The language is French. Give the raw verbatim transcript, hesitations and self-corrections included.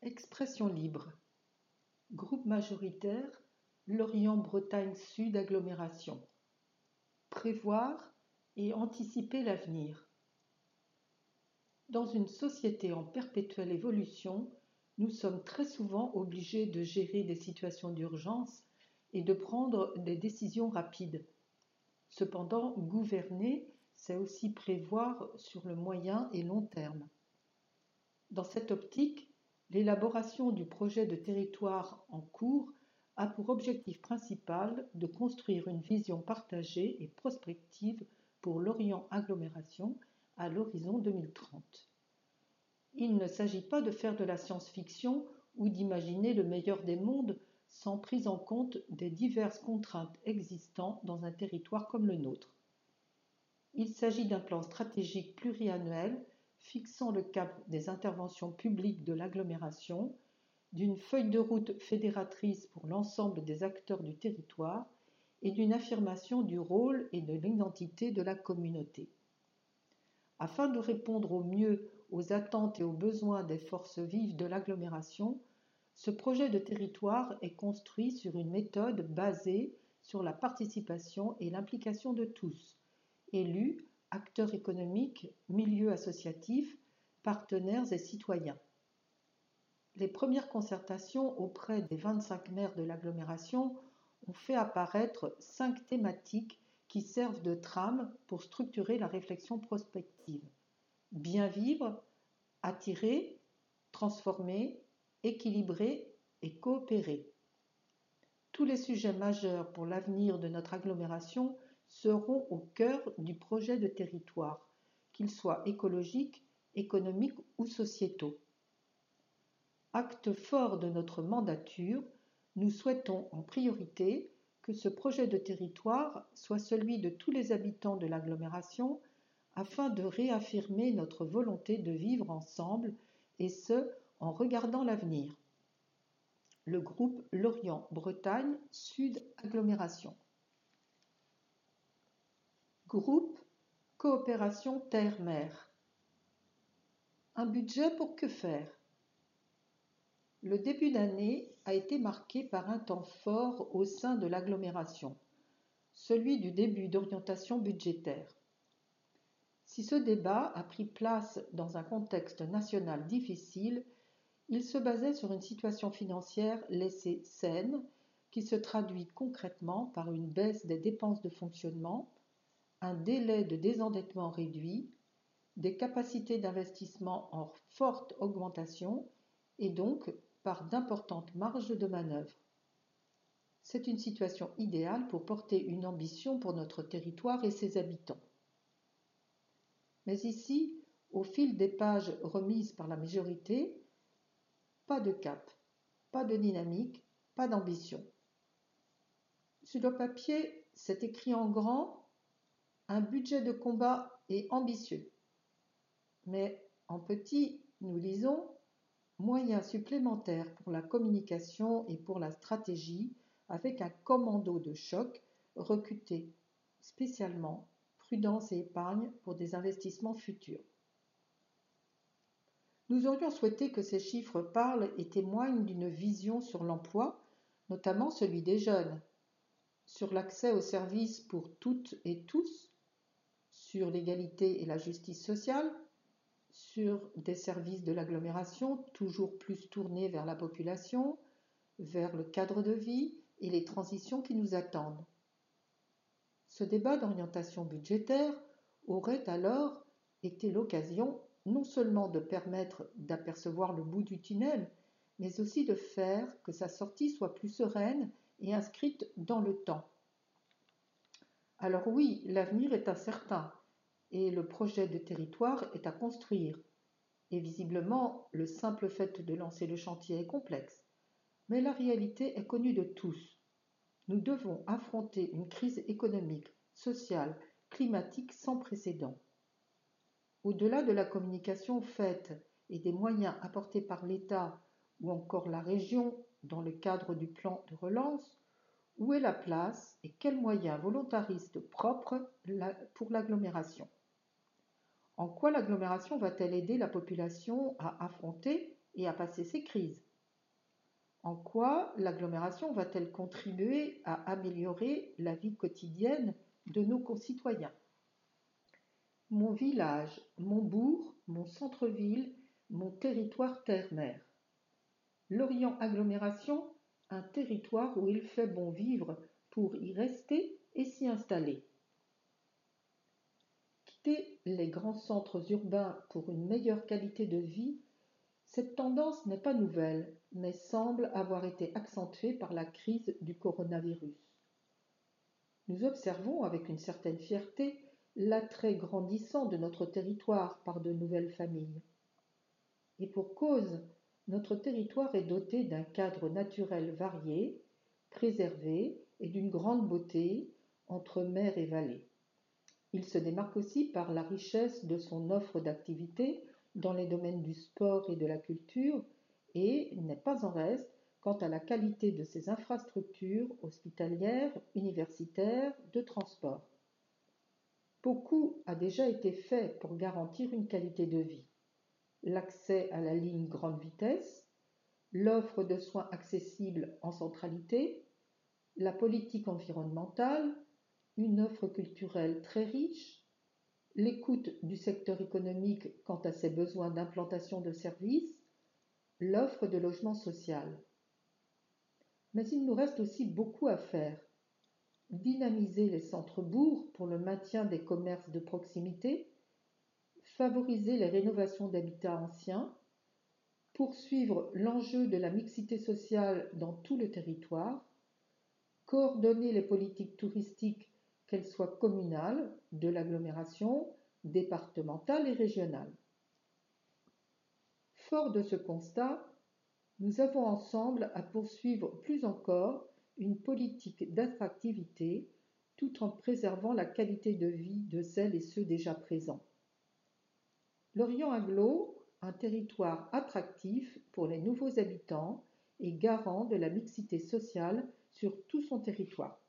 Expression libre. Groupe majoritaire, Lorient-Bretagne Sud Agglomération. Prévoir et anticiper l'avenir. Dans une société en perpétuelle évolution, nous sommes très souvent obligés de gérer des situations d'urgence et de prendre des décisions rapides. Cependant, gouverner, c'est aussi prévoir sur le moyen et long terme. Dans cette optique, l'élaboration du projet de territoire en cours a pour objectif principal de construire une vision partagée et prospective pour l'Orient Agglomération à l'horizon deux mille trente. Il ne s'agit pas de faire de la science-fiction ou d'imaginer le meilleur des mondes sans prise en compte des diverses contraintes existantes dans un territoire comme le nôtre. Il s'agit d'un plan stratégique pluriannuel fixant le cap des interventions publiques de l'agglomération, d'une feuille de route fédératrice pour l'ensemble des acteurs du territoire et d'une affirmation du rôle et de l'identité de la communauté. Afin de répondre au mieux aux attentes et aux besoins des forces vives de l'agglomération, ce projet de territoire est construit sur une méthode basée sur la participation et l'implication de tous, élus, acteurs économiques, milieux associatifs, partenaires et citoyens. Les premières concertations auprès des vingt-cinq maires de l'agglomération ont fait apparaître cinq thématiques qui servent de trame pour structurer la réflexion prospective. Bien vivre, attirer, transformer, équilibrer et coopérer. Tous les sujets majeurs pour l'avenir de notre agglomération seront au cœur du projet de territoire, qu'ils soient écologiques, économiques ou sociétaux. Acte fort de notre mandature, nous souhaitons en priorité que ce projet de territoire soit celui de tous les habitants de l'agglomération afin de réaffirmer notre volonté de vivre ensemble et ce, en regardant l'avenir. Le groupe Lorient-Bretagne Sud Agglomération. Groupe Coopération Terre-Mer. Un budget pour que faire? Le début d'année a été marqué par un temps fort au sein de l'agglomération, celui du début d'orientation budgétaire. Si ce débat a pris place dans un contexte national difficile, il se basait sur une situation financière laissée saine qui se traduit concrètement par une baisse des dépenses de fonctionnement, un délai de désendettement réduit, des capacités d'investissement en forte augmentation et donc par d'importantes marges de manœuvre. C'est une situation idéale pour porter une ambition pour notre territoire et ses habitants. Mais ici, au fil des pages remises par la majorité, pas de cap, pas de dynamique, pas d'ambition. Sur le papier, c'est écrit en grand « Un budget de combat est ambitieux ». Mais en petit, nous lisons « Moyens supplémentaires pour la communication et pour la stratégie avec un commando de choc recruté spécialement prudence et épargne pour des investissements futurs ». Nous aurions souhaité que ces chiffres parlent et témoignent d'une vision sur l'emploi, notamment celui des jeunes, sur l'accès aux services pour toutes et tous, sur l'égalité et la justice sociale, sur des services de l'agglomération toujours plus tournés vers la population, vers le cadre de vie et les transitions qui nous attendent. Ce débat d'orientation budgétaire aurait alors été l'occasion non seulement de permettre d'apercevoir le bout du tunnel, mais aussi de faire que sa sortie soit plus sereine et inscrite dans le temps. Alors oui, l'avenir est incertain et le projet de territoire est à construire. Et visiblement, le simple fait de lancer le chantier est complexe. Mais la réalité est connue de tous. Nous devons affronter une crise économique, sociale, climatique sans précédent. Au-delà de la communication faite et des moyens apportés par l'État ou encore la région dans le cadre du plan de relance, où est la place et quels moyens volontaristes propres pour l'agglomération? En quoi l'agglomération va-t-elle aider la population à affronter et à passer ses crises. En quoi l'agglomération va-t-elle contribuer à améliorer la vie quotidienne de nos concitoyens? Mon village, mon bourg, mon centre-ville, mon territoire terre-mer. Lorient Agglomération, un territoire où il fait bon vivre pour y rester et s'y installer. Quitter les grands centres urbains pour une meilleure qualité de vie, cette tendance n'est pas nouvelle, mais semble avoir été accentuée par la crise du coronavirus. Nous observons avec une certaine fierté l'attrait grandissant de notre territoire par de nouvelles familles. Et pour cause, notre territoire est doté d'un cadre naturel varié, préservé et d'une grande beauté entre mer et vallée. Il se démarque aussi par la richesse de son offre d'activités dans les domaines du sport et de la culture et n'est pas en reste quant à la qualité de ses infrastructures hospitalières, universitaires, de transport. Beaucoup a déjà été fait pour garantir une qualité de vie. L'accès à la ligne grande vitesse, l'offre de soins accessibles en centralité, la politique environnementale, une offre culturelle très riche, l'écoute du secteur économique quant à ses besoins d'implantation de services, l'offre de logement social. Mais il nous reste aussi beaucoup à faire. Dynamiser les centres-bourgs pour le maintien des commerces de proximité, favoriser les rénovations d'habitats anciens, poursuivre l'enjeu de la mixité sociale dans tout le territoire, coordonner les politiques touristiques, qu'elles soient communales, de l'agglomération, départementales et régionales. Fort de ce constat, nous avons ensemble à poursuivre plus encore une politique d'attractivité tout en préservant la qualité de vie de celles et ceux déjà présents. Lorient Agglo, un territoire attractif pour les nouveaux habitants et garant de la mixité sociale sur tout son territoire.